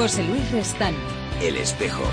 José Luis Restán. El Espejo.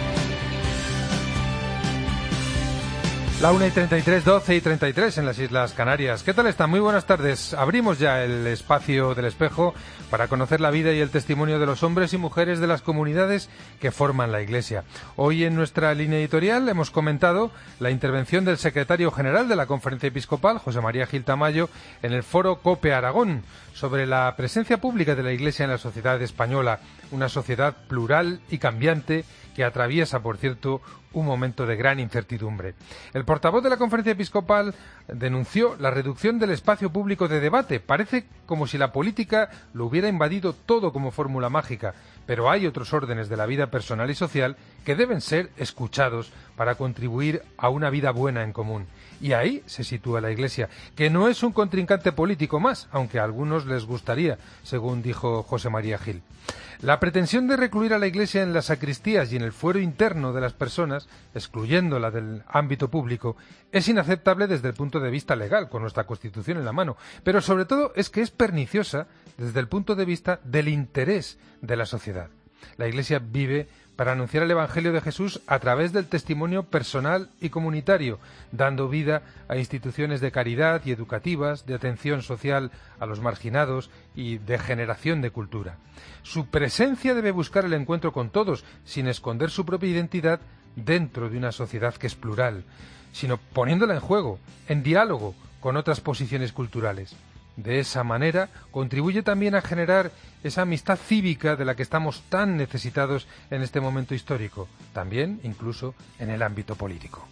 La 1:33, 12:33 en las Islas Canarias. ¿Qué tal están? Muy buenas tardes. Abrimos ya el espacio del Espejo para conocer la vida y el testimonio de los hombres y mujeres de las comunidades que forman la Iglesia. Hoy en nuestra línea editorial hemos comentado la intervención del secretario general de la Conferencia Episcopal, José María Gil Tamayo, en el foro COPE Aragón, sobre la presencia pública de la Iglesia en la sociedad española, una sociedad plural y cambiante que atraviesa, por cierto, un momento de gran incertidumbre. El portavoz de la Conferencia Episcopal denunció la reducción del espacio público de debate. Parece como si la política lo hubiera invadido todo como fórmula mágica, pero hay otros órdenes de la vida personal y social que deben ser escuchados para contribuir a una vida buena en común. Y ahí se sitúa la Iglesia, que no es un contrincante político más, aunque a algunos les gustaría, según dijo José María Gil. La pretensión de recluir a la Iglesia en las sacristías y en el fuero interno de las personas, excluyéndola del ámbito público, es inaceptable desde el punto de vista legal, con nuestra Constitución en la mano, pero sobre todo es que es perniciosa desde el punto de vista del interés de la sociedad. La Iglesia vive para anunciar el Evangelio de Jesús a través del testimonio personal y comunitario, dando vida a instituciones de caridad y educativas, de atención social a los marginados y de generación de cultura. Su presencia debe buscar el encuentro con todos, sin esconder su propia identidad dentro de una sociedad que es plural, sino poniéndola en juego, en diálogo con otras posiciones culturales. De esa manera contribuye también a generar esa amistad cívica de la que estamos tan necesitados en este momento histórico, también incluso en el ámbito político.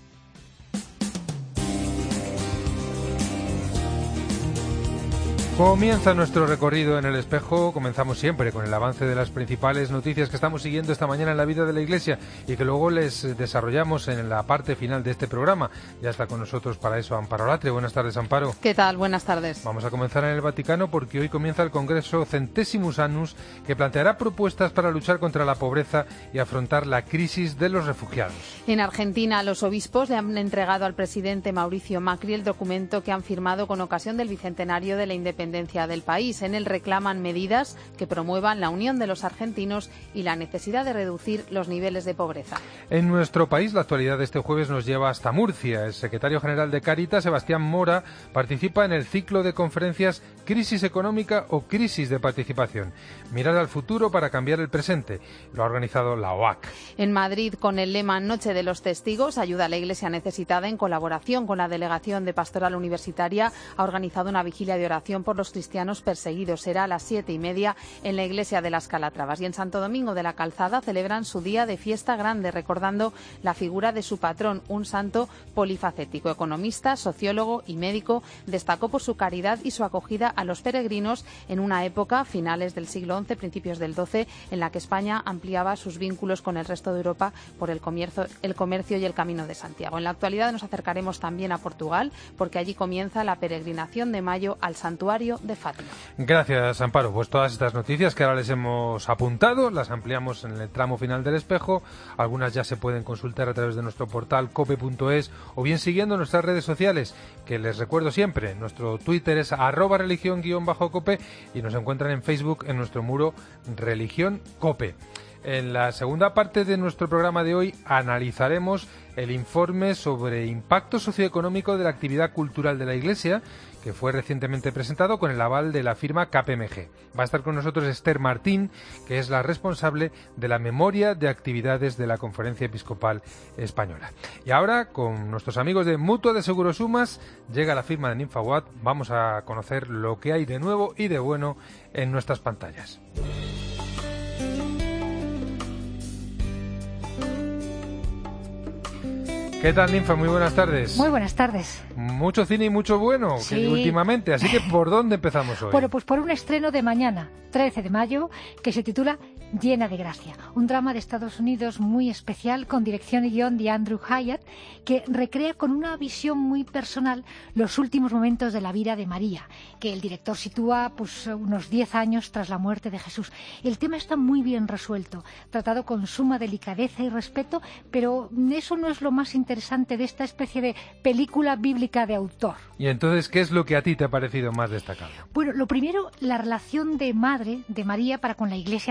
Comienza nuestro recorrido en el Espejo. Comenzamos siempre con el avance de las principales noticias que estamos siguiendo esta mañana en la vida de la Iglesia y que luego les desarrollamos en la parte final de este programa. Ya está con nosotros para eso Amparo Latre. Buenas tardes, Amparo. ¿Qué tal? Buenas tardes. Vamos a comenzar en el Vaticano porque hoy comienza el Congreso Centésimus Annus, que planteará propuestas para luchar contra la pobreza y afrontar la crisis de los refugiados. En Argentina, los obispos le han entregado al presidente Mauricio Macri el documento que han firmado con ocasión del bicentenario de la independencia del país. En él reclaman medidas que promuevan la unión de los argentinos y la necesidad de reducir los niveles de pobreza. En nuestro país, la actualidad de este jueves nos lleva hasta Murcia. El secretario general de Cáritas, Sebastián Mora, participa en el ciclo de conferencias Crisis Económica o Crisis de Participación. Mirar al futuro para cambiar el presente. Lo ha organizado la OAC. En Madrid, con el lema Noche de los Testigos, ayuda a la Iglesia necesitada, en colaboración con la Delegación de Pastoral Universitaria, ha organizado una vigilia de oración por los cristianos perseguidos. Será a las 7:30 en la iglesia de las Calatravas. Y en Santo Domingo de la Calzada celebran su día de fiesta grande, recordando la figura de su patrón, un santo polifacético. Economista, sociólogo y médico, destacó por su caridad y su acogida a los peregrinos en una época, finales del siglo XI, principios del XII, en la que España ampliaba sus vínculos con el resto de Europa por el comercio y el Camino de Santiago. En la actualidad nos acercaremos también a Portugal, porque allí comienza la peregrinación de mayo al santuario de Fátima. Gracias, Amparo. Pues todas estas noticias que ahora les hemos apuntado las ampliamos en el tramo final del Espejo. Algunas ya se pueden consultar a través de nuestro portal cope.es o bien siguiendo nuestras redes sociales, que les recuerdo siempre. Nuestro Twitter es @religión_cope y nos encuentran en Facebook en nuestro muro Religión Cope. En la segunda parte de nuestro programa de hoy analizaremos el informe sobre impacto socioeconómico de la actividad cultural de la Iglesia, que fue recientemente presentado con el aval de la firma KPMG. Va a estar con nosotros Esther Martín, que es la responsable de la memoria de actividades de la Conferencia Episcopal Española. Y ahora, con nuestros amigos de Mutua de Seguros Sumas, llega la firma de Ninfaguat. Vamos a conocer lo que hay de nuevo y de bueno en nuestras pantallas. ¿Qué tal, Ninfa? Muy buenas tardes. Muy buenas tardes. Mucho cine y mucho bueno Sí. que últimamente, así que ¿por dónde empezamos hoy? Bueno, pues por un estreno de mañana, 13 de mayo, que se titula Llena de Gracia, un drama de Estados Unidos muy especial con dirección y guión de Andrew Hyatt, que recrea con una visión muy personal los últimos momentos de la vida de María, que el director sitúa pues unos 10 años tras la muerte de Jesús. El tema está muy bien resuelto, tratado con suma delicadeza y respeto, pero eso no es lo más interesante de esta especie de película bíblica de autor. Y entonces, ¿qué es lo que a ti te ha parecido más destacable? Bueno, lo primero, la relación de madre de María para con la Iglesia naciente.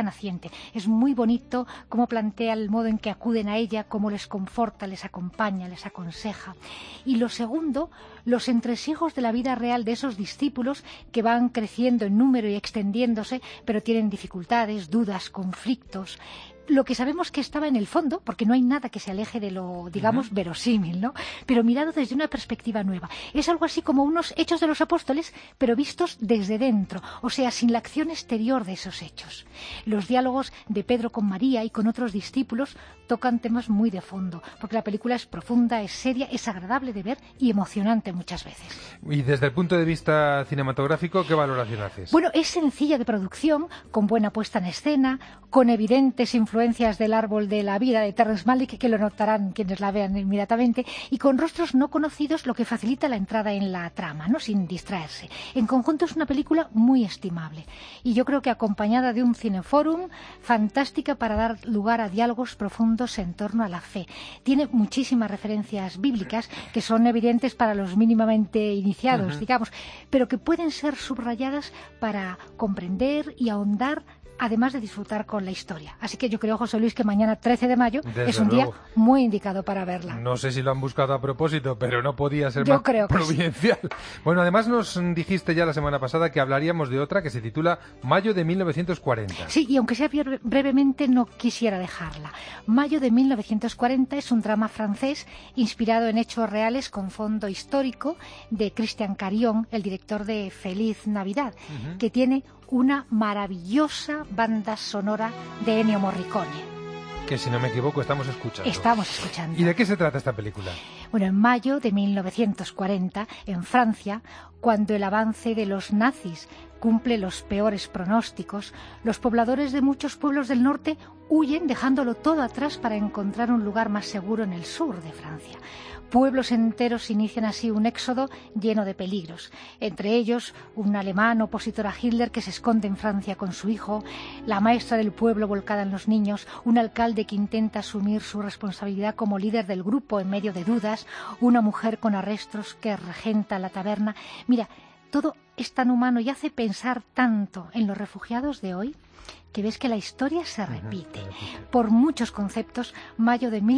realmente. Es muy bonito cómo plantea el modo en que acuden a ella, cómo les conforta, les acompaña, les aconseja. Y lo segundo, los entresijos de la vida real de esos discípulos que van creciendo en número y extendiéndose, pero tienen dificultades, dudas, conflictos. Lo que sabemos que estaba en el fondo, porque no hay nada que se aleje de lo, digamos, verosímil, ¿no? Pero mirado desde una perspectiva nueva. Es algo así como unos hechos de los apóstoles, pero vistos desde dentro, o sea, sin la acción exterior de esos hechos. Los diálogos de Pedro con María y con otros discípulos tocan temas muy de fondo, porque la película es profunda, es seria, es agradable de ver y emocionante muchas veces. Y desde el punto de vista cinematográfico, ¿qué valoración haces? Bueno, es sencilla de producción, con buena puesta en escena, con evidentes influencias del árbol de la vida de Terrence Malick, que lo notarán quienes la vean inmediatamente, y con rostros no conocidos, lo que facilita la entrada en la trama, ¿no?, sin distraerse. En conjunto es una película muy estimable, y yo creo que acompañada de un cineforum, fantástica para dar lugar a diálogos profundos en torno a la fe. Tiene muchísimas referencias bíblicas que son evidentes para los mínimamente iniciados, digamos, pero que pueden ser subrayadas para comprender y ahondar, además de disfrutar con la historia. Así que yo creo, José Luis, que mañana 13 de mayo es un día muy indicado para verla. No sé si lo han buscado a propósito, pero no podía ser más providencial. Sí. Bueno, además nos dijiste ya la semana pasada que hablaríamos de otra que se titula Mayo de 1940. Sí, y aunque sea brevemente, no quisiera dejarla. Mayo de 1940 es un drama francés inspirado en hechos reales con fondo histórico de Christian Carion, el director de Feliz Navidad, que tiene una maravillosa banda sonora de Ennio Morricone. Que, si no me equivoco, estamos escuchando. Estamos escuchando. ¿Y de qué se trata esta película? Bueno, en mayo de 1940, en Francia, cuando el avance de los nazis cumple los peores pronósticos, los pobladores de muchos pueblos del norte huyen dejándolo todo atrás para encontrar un lugar más seguro en el sur de Francia. Pueblos enteros inician así un éxodo lleno de peligros, entre ellos un alemán opositor a Hitler que se esconde en Francia con su hijo, la maestra del pueblo volcada en los niños, un alcalde que intenta asumir su responsabilidad como líder del grupo en medio de dudas, una mujer con arrestos que regenta la taberna. Mira, todo es tan humano y hace pensar tanto en los refugiados de hoy, que ves que la historia se repite. Por muchos conceptos, Mayo de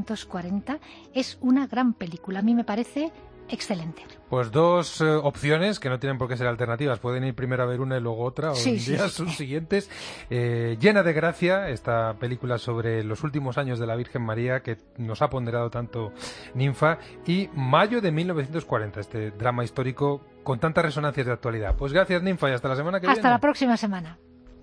1940 es una gran película. A mí me parece excelente. Pues dos opciones que no tienen por qué ser alternativas. Pueden ir primero a ver una y luego otra, o en días subsiguientes. Llena de gracia, esta película sobre los últimos años de la Virgen María que nos ha ponderado tanto Ninfa. Y Mayo de 1940, este drama histórico con tantas resonancias de actualidad. Pues gracias, Ninfa, y hasta la semana que viene. Hasta la próxima semana.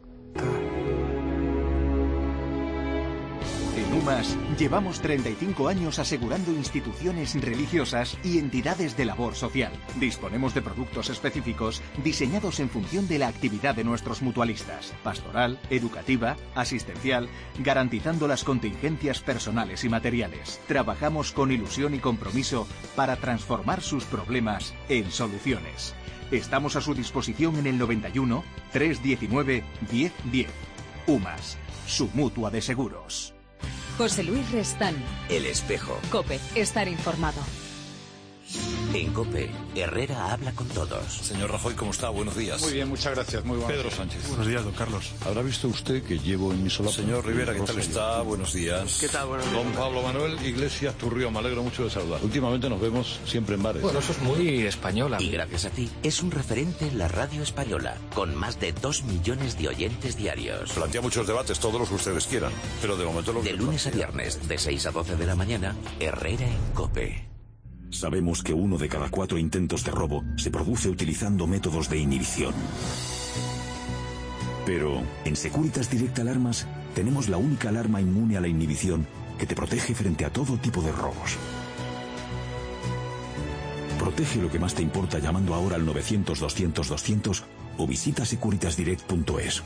En UMAS llevamos 35 años asegurando instituciones religiosas y entidades de labor social. Disponemos de productos específicos diseñados en función de la actividad de nuestros mutualistas. Pastoral, educativa, asistencial, garantizando las contingencias personales y materiales. Trabajamos con ilusión y compromiso para transformar sus problemas en soluciones. Estamos a su disposición en el 91 319 1010. UMAS, su mutua de seguros. José Luis Restán. El Espejo. COPE. Estar informado. En COPE, Herrera habla con todos. Señor Rajoy, ¿cómo está? Buenos días. Muy bien, muchas gracias. Muy buenos Pedro días. Sánchez. Buenos días, don Carlos. ¿Habrá visto usted que llevo en mi solapa? Señor Rivera, ¿qué tal está? Buenos días. ¿Qué tal? Buenos días. Don Pablo Manuel Iglesias Turrío, me alegro mucho de saludar. Últimamente nos vemos siempre en bares. Bueno, eso es muy española. Y gracias a ti, es un referente en la radio española, con más de 2 millones de oyentes diarios. Plantea muchos debates, todos los que ustedes quieran, pero de momento lo que... De lunes a viernes, de 6 a 12 de la mañana, Herrera en COPE. Sabemos que 1 de cada 4 intentos de robo se produce utilizando métodos de inhibición. Pero en Securitas Direct Alarmas tenemos la única alarma inmune a la inhibición que te protege frente a todo tipo de robos. Protege lo que más te importa llamando ahora al 900-200-200 o visita securitasdirect.es.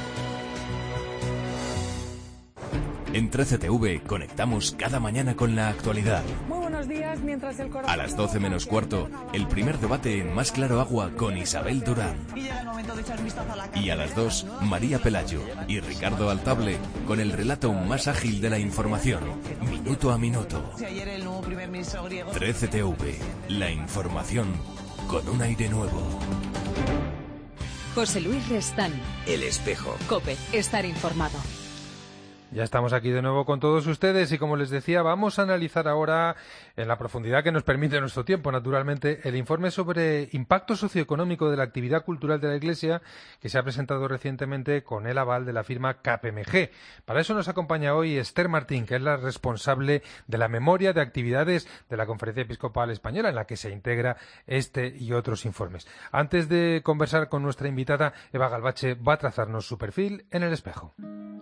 En 13TV conectamos cada mañana con la actualidad. Muy buenos días, mientras el corazón... A las 12 menos cuarto, el primer debate en Más Claro Agua con Isabel Durán. Y llega el momento de echar un vistazo a la Y a las 2, María Pelayo y Ricardo Altable con el relato más ágil de la información, minuto a minuto. Si ayer el nuevo primer ministro griego... 13TV, la información con un aire nuevo. José Luis Restán. El Espejo. COPE. Estar informado. Ya estamos aquí de nuevo con todos ustedes y, como les decía, vamos a analizar ahora, en la profundidad que nos permite nuestro tiempo, naturalmente, el informe sobre impacto socioeconómico de la actividad cultural de la Iglesia que se ha presentado recientemente con el aval de la firma KPMG. Para eso nos acompaña hoy Esther Martín, que es la responsable de la memoria de actividades de la Conferencia Episcopal Española, en la que se integra este y otros informes. Antes de conversar con nuestra invitada, Eva Galvache va a trazarnos su perfil en El Espejo.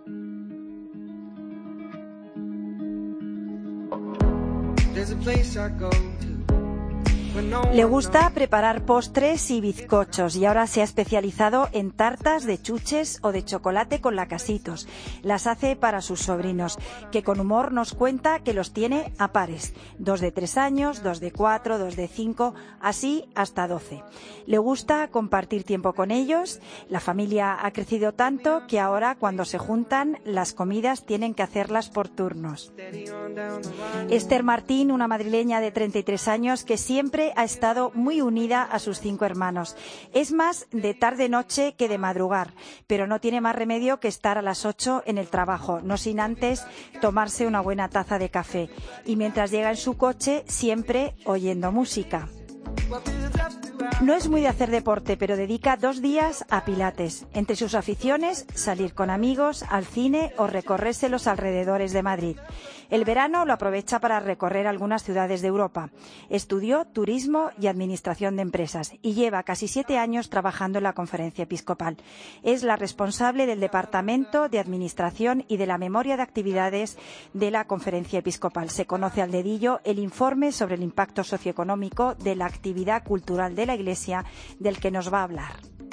Le gusta preparar postres y bizcochos y ahora se ha especializado en tartas de chuches o de chocolate con lacasitos. Las hace para sus sobrinos, que con humor nos cuenta que los tiene a pares. 2 de 3 años, 2 de 4, 2 de 5, así hasta 12. Le gusta compartir tiempo con ellos. La familia ha crecido tanto que ahora, cuando se juntan, las comidas tienen que hacerlas por turnos. Esther Martín, una madrileña de 33 años que siempre ha estado muy unida a sus 5 hermanos. Es más de tarde-noche que de madrugar, pero no tiene más remedio que estar a las 8 en el trabajo, no sin antes tomarse una buena taza de café. Y mientras llega en su coche, siempre oyendo música. No es muy de hacer deporte, pero dedica 2 días a pilates. Entre sus aficiones, salir con amigos, al cine o recorrerse los alrededores de Madrid. El verano lo aprovecha para recorrer algunas ciudades de Europa. Estudió turismo y administración de empresas y lleva casi 7 años trabajando en la Conferencia Episcopal. Es la responsable del Departamento de Administración y de la Memoria de Actividades de la Conferencia Episcopal. Se conoce al dedillo el informe sobre el impacto socioeconómico de la actividad cultural de la Iglesia, del que nos va a hablar.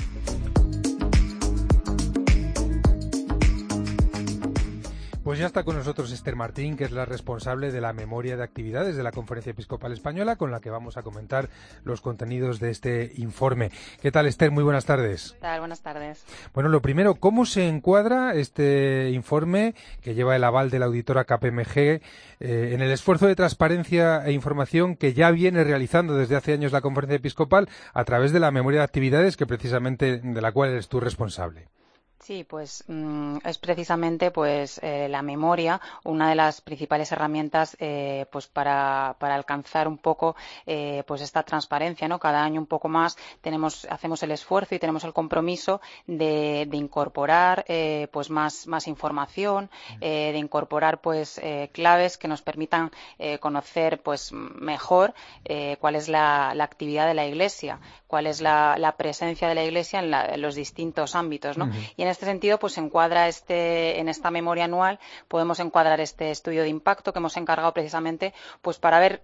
Pues ya está con nosotros Esther Martín, que es la responsable de la memoria de actividades de la Conferencia Episcopal Española, con la que vamos a comentar los contenidos de este informe. ¿Qué tal, Esther? Muy buenas tardes. ¿Qué tal? Buenas tardes. Bueno, lo primero, ¿cómo se encuadra este informe que lleva el aval de la auditora KPMG en el esfuerzo de transparencia e información que ya viene realizando desde hace años la Conferencia Episcopal a través de la memoria de actividades que precisamente de la cual eres tú responsable? Sí, pues es precisamente la memoria una de las principales herramientas pues para alcanzar un poco pues esta transparencia, ¿no? Cada año un poco más hacemos el esfuerzo y tenemos el compromiso de incorporar pues más información, de incorporar pues claves que nos permitan conocer pues mejor cuál es la actividad de la Iglesia, cuál es la presencia de la Iglesia en los distintos ámbitos, ¿no? Y en este sentido, pues se encuadra en esta memoria anual, podemos encuadrar este estudio de impacto que hemos encargado precisamente pues para ver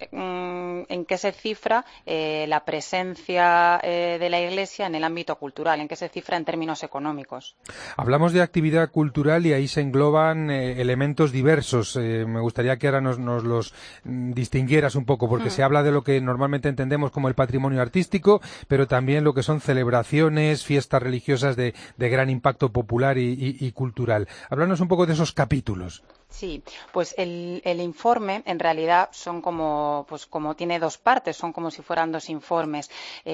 en qué se cifra la presencia de la Iglesia en el ámbito cultural, en qué se cifra en términos económicos. Hablamos de actividad cultural y ahí se engloban elementos diversos. Me gustaría que ahora nos los distinguieras un poco, porque se habla de lo que normalmente entendemos como el patrimonio artístico, pero también lo que son celebraciones, fiestas religiosas de gran impacto popular y cultural. Háblanos un poco de esos capítulos. Sí, pues el informe en realidad son como tiene 2 partes, son como si fueran 2 informes.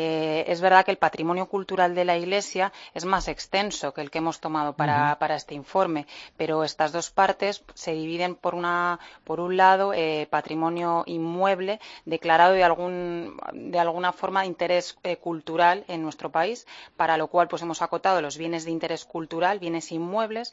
Es verdad que el patrimonio cultural de la Iglesia es más extenso que el que hemos tomado para este informe, pero estas 2 partes se dividen por un lado patrimonio inmueble declarado de alguna forma de interés cultural en nuestro país, para lo cual pues hemos acotado los bienes de interés cultural, bienes inmuebles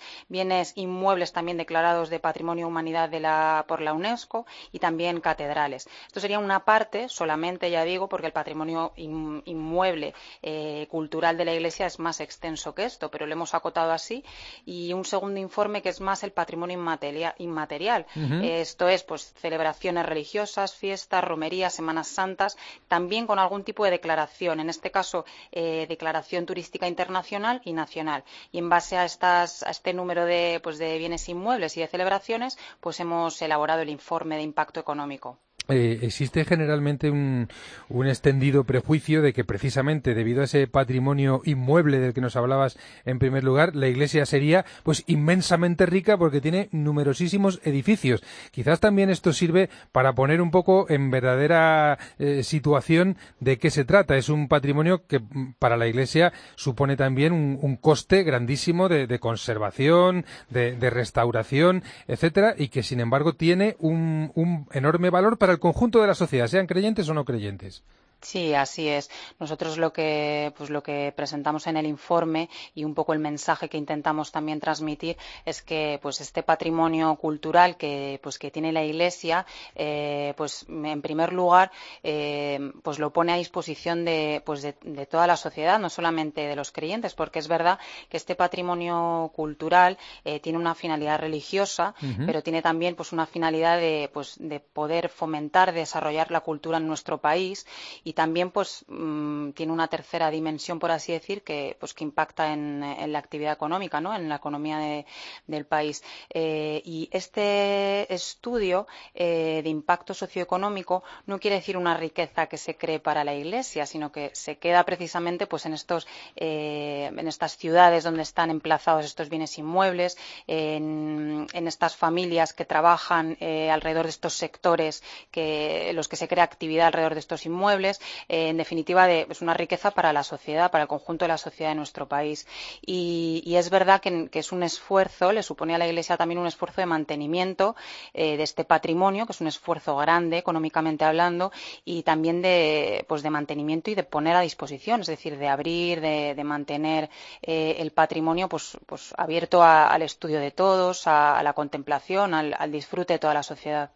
también declarados de patrimonio humanidad por la UNESCO y también catedrales. Esto sería una parte solamente, ya digo, porque el patrimonio inmueble cultural de la Iglesia es más extenso que esto, pero lo hemos acotado así. Y un segundo informe que es más el patrimonio inmaterial. Esto es pues celebraciones religiosas, fiestas, romerías, Semanas Santas, también con algún tipo de declaración, en este caso declaración turística internacional y nacional. Y en base a este número de bienes inmuebles y de celebraciones, pues hemos elaborado el informe de impacto económico. existe generalmente un extendido prejuicio de que precisamente debido a ese patrimonio inmueble del que nos hablabas en primer lugar, la Iglesia sería pues inmensamente rica porque tiene numerosísimos edificios. Quizás también esto sirve para poner un poco en verdadera situación de qué se trata. Es un patrimonio que para la Iglesia supone también un coste grandísimo de conservación, de restauración, etcétera, y que sin embargo tiene un enorme valor para el conjunto de la sociedad, sean creyentes o no creyentes. Sí, así es. Nosotros lo que presentamos en el informe y un poco el mensaje que intentamos también transmitir es que pues este patrimonio cultural que tiene la Iglesia, pues en primer lugar pues lo pone a disposición de toda la sociedad, no solamente de los creyentes, porque es verdad que este patrimonio cultural tiene una finalidad religiosa, pero tiene también pues una finalidad de poder fomentar, desarrollar la cultura en nuestro país. Y también pues tiene una tercera dimensión, por así decir, que impacta en la actividad económica, ¿no? En la economía del país. Y este estudio de impacto socioeconómico no quiere decir una riqueza que se cree para la Iglesia, sino que se queda precisamente pues en estas ciudades donde están emplazados estos bienes inmuebles, en estas familias que trabajan alrededor de estos sectores, los que se crea actividad alrededor de estos inmuebles. En definitiva, es una riqueza para la sociedad, para el conjunto de la sociedad de nuestro país. Y es verdad que es un esfuerzo, le supone a la Iglesia también un esfuerzo de mantenimiento de este patrimonio, que es un esfuerzo grande, económicamente hablando, y también de mantenimiento y de poner a disposición, es decir, de abrir, de mantener el patrimonio pues abierto al estudio de todos, a la contemplación, al disfrute de toda la sociedad.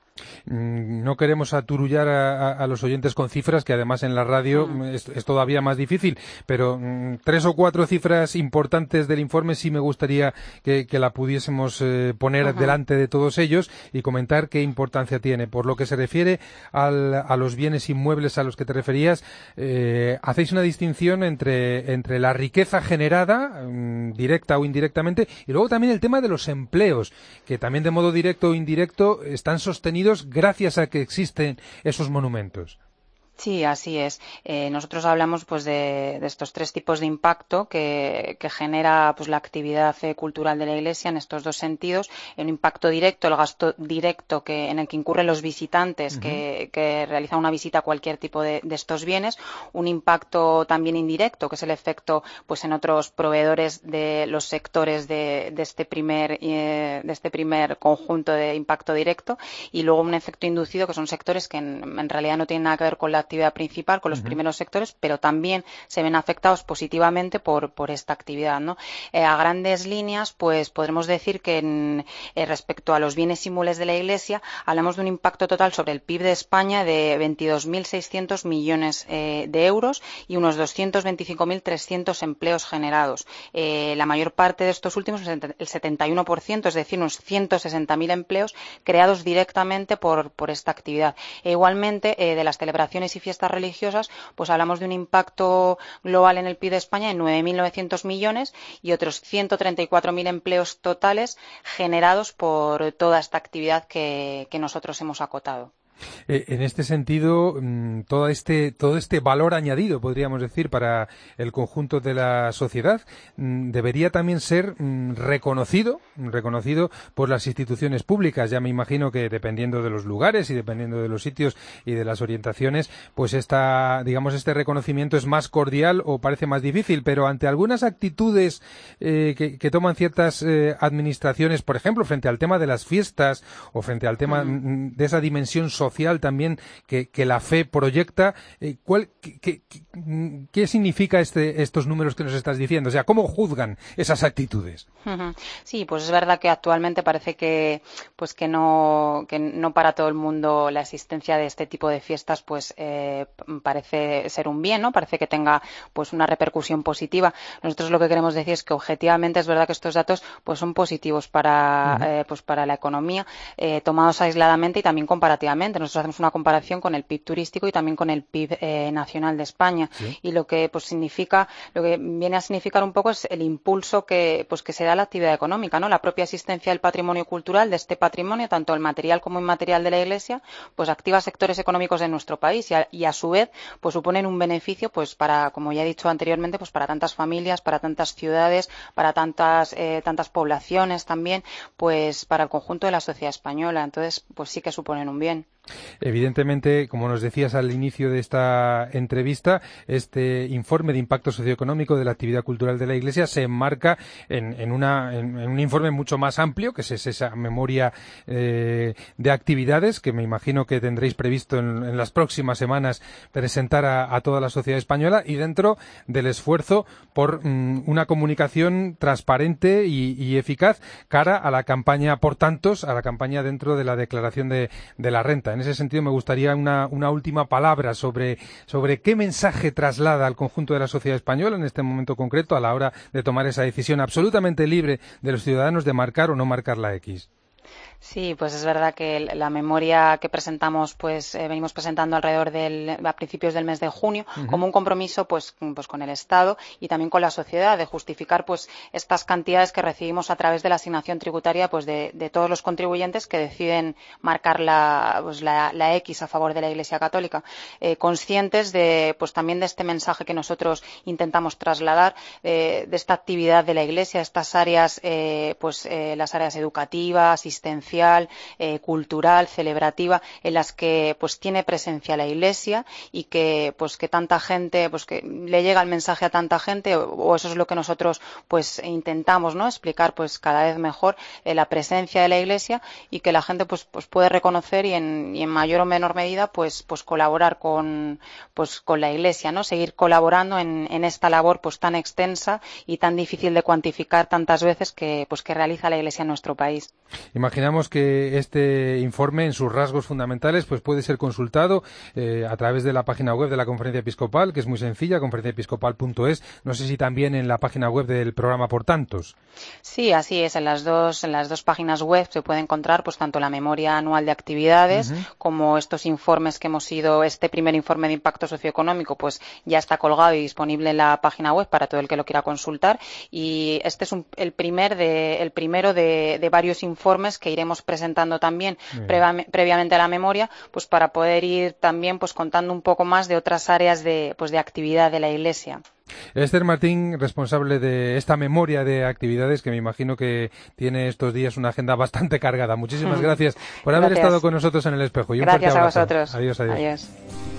No queremos aturullar a los oyentes con cifras, que además en la radio es todavía más difícil, pero 3 o 4 cifras importantes del informe sí me gustaría que la pudiésemos poner delante de todos ellos y comentar qué importancia tiene. Por lo que se refiere a los bienes inmuebles a los que te referías, hacéis una distinción entre la riqueza generada, directa o indirectamente, y luego también el tema de los empleos, que también de modo directo o indirecto están sostenidos gracias a que existen esos monumentos. Sí, así es. Nosotros hablamos pues de estos 3 tipos de impacto que genera pues la actividad cultural de la Iglesia en estos 2 sentidos. Un impacto directo, el gasto directo en el que incurren los visitantes que realizan una visita a cualquier tipo de estos bienes. Un impacto también indirecto, que es el efecto pues en otros proveedores de los sectores de este primer conjunto de impacto directo. Y luego un efecto inducido, que son sectores que en realidad no tienen nada que ver con la actividad principal, con los primeros sectores, pero también se ven afectados positivamente por esta actividad, ¿no? A grandes líneas, pues podremos decir que respecto a los bienes inmuebles de la Iglesia, hablamos de un impacto total sobre el PIB de España de 22.600 millones de euros y unos 225.300 empleos generados. La mayor parte de estos últimos, el 71%, es decir, unos 160.000 empleos creados directamente por esta actividad. Igualmente, de las celebraciones y fiestas religiosas, pues hablamos de un impacto global en el PIB de España de 9.900 millones y otros 134.000 empleos totales generados por toda esta actividad que nosotros hemos acotado. En este sentido, todo este valor añadido, podríamos decir, para el conjunto de la sociedad, debería también ser reconocido por las instituciones públicas. Ya me imagino que dependiendo de los lugares y dependiendo de los sitios y de las orientaciones, pues este reconocimiento es más cordial o parece más difícil, pero ante algunas actitudes que toman ciertas administraciones, por ejemplo, frente al tema de las fiestas o frente al tema de esa dimensión social también que la fe proyecta, ¿qué significa estos números que nos estás diciendo? O sea, ¿cómo juzgan esas actitudes? Sí, pues es verdad que actualmente parece que no para todo el mundo la existencia de este tipo de fiestas pues parece ser un bien, ¿no? Parece que tenga pues una repercusión positiva. Nosotros lo que queremos decir es que objetivamente es verdad que estos datos pues son positivos para la economía, tomados aisladamente y también comparativamente. evidentemente nosotros hacemos una comparación con el PIB turístico y también con el PIB nacional de España. ¿Sí? Y lo que viene a significar un poco es el impulso que se da a la actividad económica, ¿no? La propia existencia del patrimonio cultural, de este patrimonio, tanto el material como inmaterial de la Iglesia, pues activa sectores económicos de nuestro país y a su vez pues suponen un beneficio pues para, como ya he dicho anteriormente, pues para tantas familias, para tantas ciudades, para tantas poblaciones también, pues para el conjunto de la sociedad española. Entonces, pues sí que suponen un bien. Evidentemente, como nos decías al inicio de esta entrevista, este informe de impacto socioeconómico de la actividad cultural de la Iglesia se enmarca en un informe mucho más amplio, que es esa memoria de actividades que me imagino que tendréis previsto en las próximas semanas presentar a toda la sociedad española, y dentro del esfuerzo por una comunicación transparente y eficaz cara a la campaña por tantos, a la campaña dentro de la declaración de la renta. En ese sentido, me gustaría una última palabra sobre qué mensaje traslada al conjunto de la sociedad española en este momento concreto a la hora de tomar esa decisión absolutamente libre de los ciudadanos de marcar o no marcar la X. Sí, pues es verdad que la memoria que presentamos, pues venimos presentando a principios del mes de junio, como un compromiso pues con el Estado y también con la sociedad, de justificar pues estas cantidades que recibimos a través de la asignación tributaria pues de todos los contribuyentes que deciden marcar la X a favor de la Iglesia Católica, conscientes de pues también de este mensaje que nosotros intentamos trasladar, de esta actividad de la Iglesia, estas áreas las áreas educativas, asistencial, cultural, celebrativa, en las que pues tiene presencia la Iglesia y que tanta gente, pues que le llega el mensaje a tanta gente, o eso es lo que nosotros pues intentamos, ¿no? Explicar pues cada vez mejor la presencia de la Iglesia, y que la gente pues puede reconocer y en mayor o menor medida pues colaborar con la Iglesia, ¿no? Seguir colaborando en esta labor pues tan extensa y tan difícil de cuantificar tantas veces que realiza la Iglesia en nuestro país. Imaginamos que este informe, en sus rasgos fundamentales, pues puede ser consultado a través de la página web de la Conferencia Episcopal, que es muy sencilla, conferenciaepiscopal.es. No sé si también en la página web del programa Por Tantos. Sí, así es. En las dos páginas web se puede encontrar pues tanto la memoria anual de actividades como estos informes que hemos ido. Este primer informe de impacto socioeconómico pues ya está colgado y disponible en la página web para todo el que lo quiera consultar, y este es el primero de varios informes que iremos presentando también previamente a la memoria, pues para poder ir también pues contando un poco más de otras áreas de actividad de la Iglesia. Esther Martín, responsable de esta memoria de actividades, que me imagino que tiene estos días una agenda bastante cargada. Muchísimas gracias por haber estado con nosotros en El Espejo. Y un gracias fuerte abrazo. A vosotros. Adiós.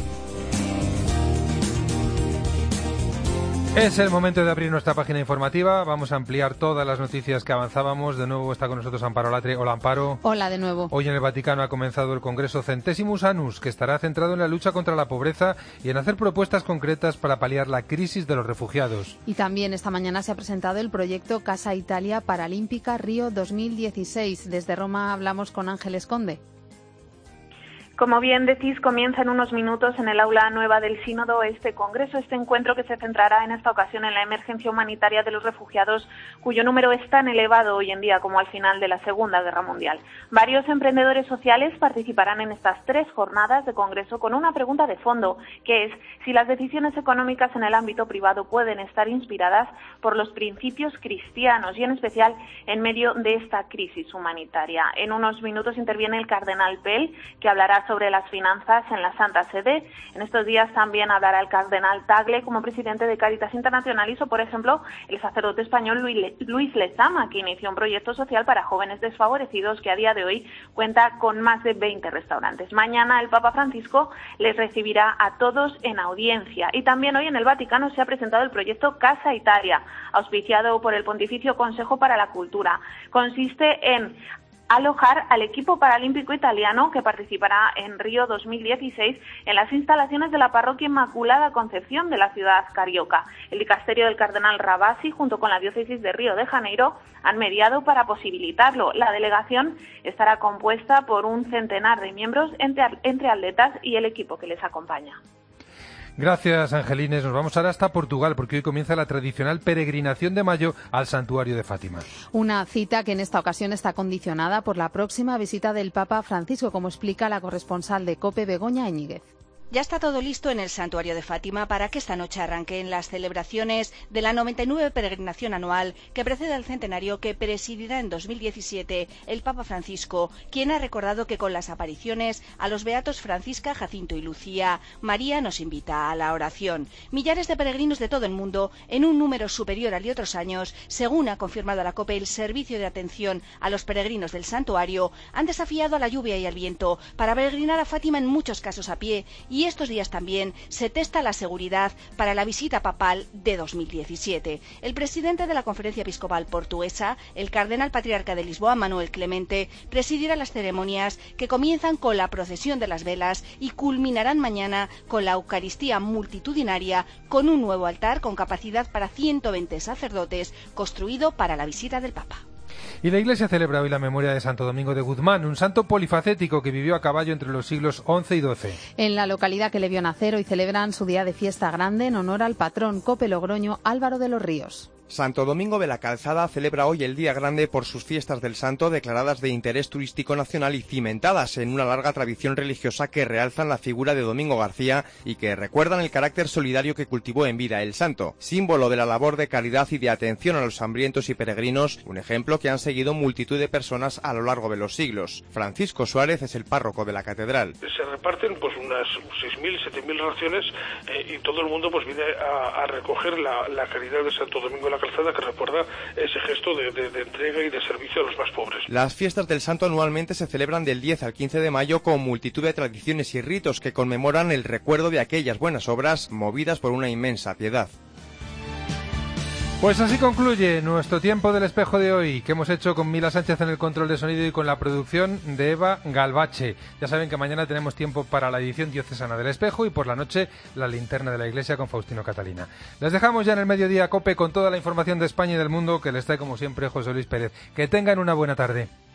Es el momento de abrir nuestra página informativa. Vamos a ampliar todas las noticias que avanzábamos. De nuevo está con nosotros Amparo Latre. Hola, Amparo. Hola de nuevo. Hoy en el Vaticano ha comenzado el Congreso Centesimus Annus, que estará centrado en la lucha contra la pobreza y en hacer propuestas concretas para paliar la crisis de los refugiados. Y también esta mañana se ha presentado el proyecto Casa Italia Paralímpica Río 2016. Desde Roma hablamos con Ángeles Conde. Como bien decís, comienza en unos minutos en el aula nueva del Sínodo este congreso, este encuentro que se centrará en esta ocasión en la emergencia humanitaria de los refugiados, cuyo número es tan elevado hoy en día como al final de la Segunda Guerra Mundial. Varios emprendedores sociales participarán en estas 3 jornadas de congreso con una pregunta de fondo, que es si las decisiones económicas en el ámbito privado pueden estar inspiradas por los principios cristianos y en especial en medio de esta crisis humanitaria. En unos minutos interviene el cardenal Pell, que hablará sobre las finanzas en la Santa Sede. En estos días también hablará el cardenal Tagle como presidente de Cáritas Internacionalis, o por ejemplo el sacerdote español Luis Lezama, que inició un proyecto social para jóvenes desfavorecidos que a día de hoy cuenta con más de 20 restaurantes. Mañana el Papa Francisco les recibirá a todos en audiencia, y también hoy en el Vaticano se ha presentado el proyecto Casa Italia, auspiciado por el Pontificio Consejo para la Cultura. Consiste en alojar al equipo paralímpico italiano que participará en Río 2016 en las instalaciones de la Parroquia Inmaculada Concepción de la ciudad carioca. El dicasterio del cardenal Rabasi, junto con la diócesis de Río de Janeiro, han mediado para posibilitarlo. La delegación estará compuesta por un centenar de miembros entre atletas y el equipo que les acompaña. Gracias, Angelines. Nos vamos ahora hasta Portugal, porque hoy comienza la tradicional peregrinación de mayo al santuario de Fátima. Una cita que en esta ocasión está condicionada por la próxima visita del Papa Francisco, como explica la corresponsal de COPE, Begoña Íñiguez. Ya está todo listo en el santuario de Fátima para que esta noche arranquen las celebraciones de la 99 peregrinación anual que precede al centenario que presidirá en 2017 el Papa Francisco, quien ha recordado que con las apariciones a los beatos Francisca, Jacinto y Lucía, María nos invita a la oración. Millares de peregrinos de todo el mundo, en un número superior al de otros años, según ha confirmado la COPE, el servicio de atención a los peregrinos del santuario, han desafiado a la lluvia y al viento para peregrinar a Fátima, en muchos casos a pie, y estos días también se testa la seguridad para la visita papal de 2017. El presidente de la Conferencia Episcopal Portuguesa, el cardenal patriarca de Lisboa, Manuel Clemente, presidirá las ceremonias que comienzan con la procesión de las velas y culminarán mañana con la Eucaristía multitudinaria, con un nuevo altar con capacidad para 120 sacerdotes, construido para la visita del Papa. Y la Iglesia celebra hoy la memoria de Santo Domingo de Guzmán, un santo polifacético que vivió a caballo entre los siglos XI y XII. En la localidad que le vio nacer, hoy celebran su día de fiesta grande en honor al patrón COPE Logroño, Álvaro de los Ríos. Santo Domingo de la Calzada celebra hoy el Día Grande por sus fiestas del santo, declaradas de interés turístico nacional y cimentadas en una larga tradición religiosa que realzan la figura de Domingo García y que recuerdan el carácter solidario que cultivó en vida el santo, símbolo de la labor de caridad y de atención a los hambrientos y peregrinos, un ejemplo que han seguido multitud de personas a lo largo de los siglos. Francisco Suárez es el párroco de la catedral. Se reparten unas 6.000, 7.000 raciones y todo el mundo viene a recoger la caridad de Santo Domingo de la Calzada, que recuerda ese gesto de entrega y de servicio a los más pobres. Las fiestas del santo anualmente se celebran del 10 al 15 de mayo con multitud de tradiciones y ritos que conmemoran el recuerdo de aquellas buenas obras movidas por una inmensa piedad. Pues así concluye nuestro tiempo del espejo de hoy, que hemos hecho con Mila Sánchez en el control de sonido y con la producción de Eva Galvache. Ya saben que mañana tenemos tiempo para la edición diocesana del espejo y por la noche la linterna de la iglesia con Faustino Catalina. Les dejamos ya en el mediodía COPE con toda la información de España y del mundo que les trae como siempre José Luis Pérez. Que tengan una buena tarde.